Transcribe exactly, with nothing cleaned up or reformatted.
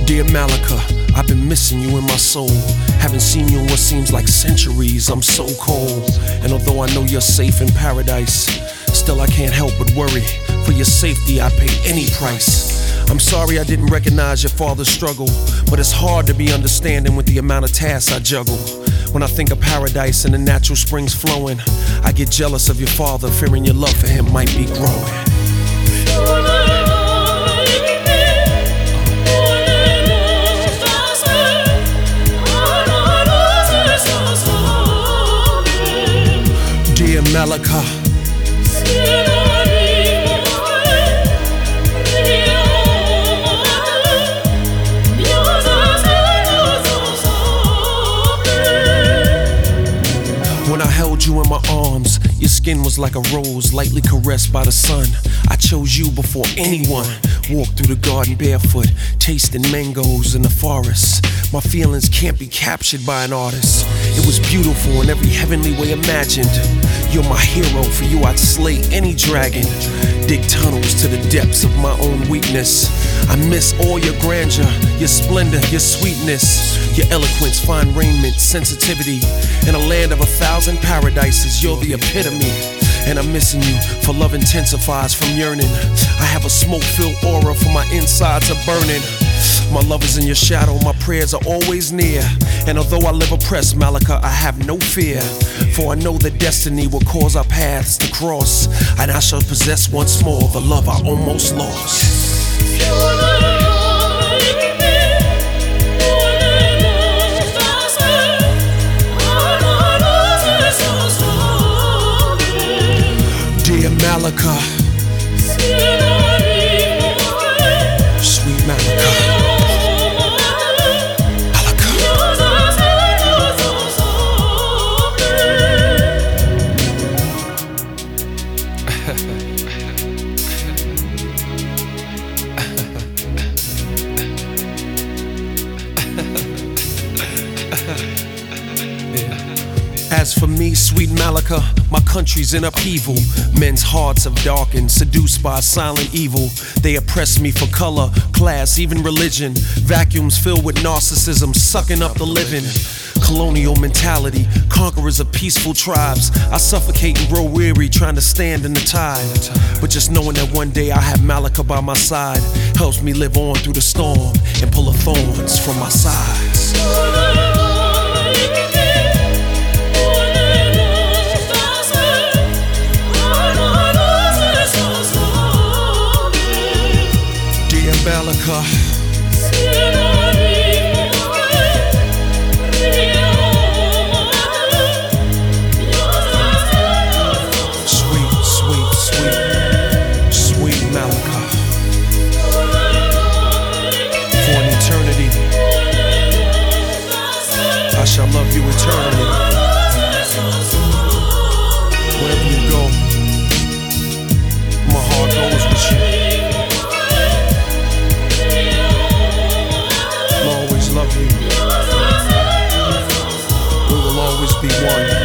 Dear Malika, I've been missing you in my soul. Haven't seen you in what seems like centuries. I'm so cold. And although I know you're safe in paradise, still I can't help but worry. For your safety, I pay any price. I'm sorry I didn't recognize your father's struggle, but it's hard to be understanding with the amount of tasks I juggle. When I think of paradise and the natural springs flowing, I get jealous of your father, fearing your love for him might be growing. Dear Malika, when I held you in my arms, your skin was like a rose, lightly caressed by the sun. I chose you before anyone. Walked through the garden barefoot, tasting mangoes in the forest. My feelings can't be captured by an artist. It was beautiful in every heavenly way imagined. You're my hero, for you I'd slay any dragon. Dig tunnels to the depths of my own weakness. I miss all your grandeur, your splendor, your sweetness, your eloquence, fine raiment, sensitivity. In a land of a thousand paradises, you're the epitome. And I'm missing you, for love intensifies from yearning. I have a smoke-filled aura, for my insides are burning. My love is in your shadow, my prayers are always near. And although I live oppressed, Malika, I have no fear. For I know that destiny will cause our paths to cross, and I shall possess once more the love I almost lost. Dear Malika, sweet Malika. As for me, sweet Malika, my country's in upheaval. Men's hearts have darkened, seduced by a silent evil. They oppress me for color, class, even religion. Vacuums filled with narcissism, sucking up the living. Colonial mentality, conquerors of peaceful tribes. I suffocate and grow weary trying to stand in the tide. But just knowing that one day I have Malika by my side helps me live on through the storm and pull the thorns from my sides. Malika, sweet, sweet, sweet, sweet Malika. For an eternity, I shall love you eternally. Wherever you go, my heart goes with you. Love you. We will always be one.